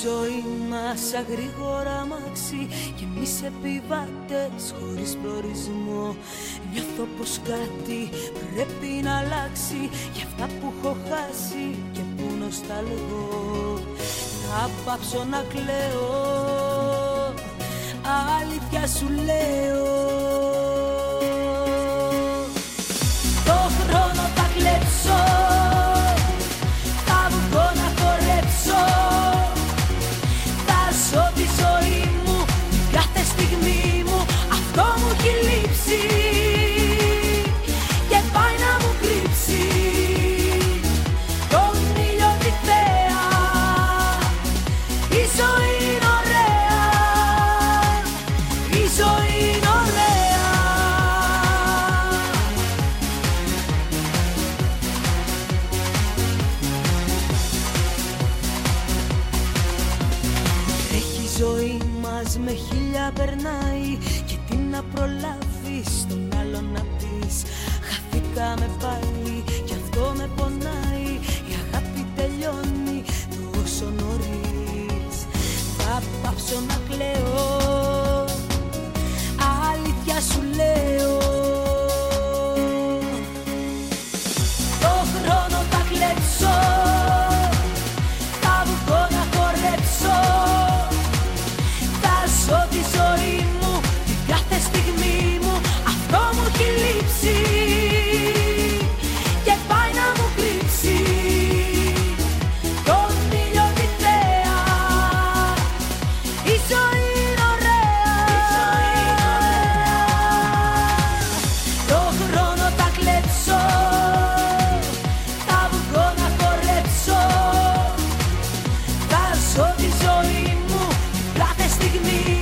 ζωή μας σαν γρήγορα αμάξι κι εμείς επιβάτες χωρίς προορισμό. Νιώθω πως κάτι πρέπει να αλλάξει για αυτά που έχω χάσει και που νοσταλγώ. Θα πάψω να κλαίω, αλήθεια σου λέω. Το χρόνο θα κλέψω, θα βγω να χορέψω. Θα ζω τη ζωή μου, κάθε στιγμή μου. Αυτό μου έχει λείψει και πάει να μου κρύψει τον ήλιο τη θέα. Η ζωή είναι ωραία, η ζωή είναι ωραία. Τρέχει η ζωή μας με χίλια περνάει και τι να προλάβεις τον άλλο να πεις. Χαθήκαμε πάλι κι αυτό με πονάει. Η αγάπη τελειώνει τόσο νωρίς. Θα πάψω να κλαίω, αλήθεια σου λέω. Το χρόνο θα κλέψω, θα βγω να χορέψω. Θα ζω τη ζωή μου, την κάθε στιγμή μου. Αυτό μου έχει λείψει και πάει να μου κρύψει τον ήλιο τη θέα. Η ζωή είναι ωραία, το χρόνο θα κλέψω. Θα βγω να χορέψω. Θα ζω τη ζωή μου, κάθε στιγμή.